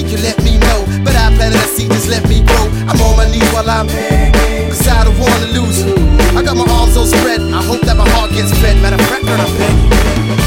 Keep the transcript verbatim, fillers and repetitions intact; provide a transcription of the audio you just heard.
you let me know. But I planted a seed, just let me grow. I'm on my knees while I'm begging, cause I don't wanna lose you. I got my arms so spread, I hope that my heart gets fed. Matter of fact, girl, I'm begging.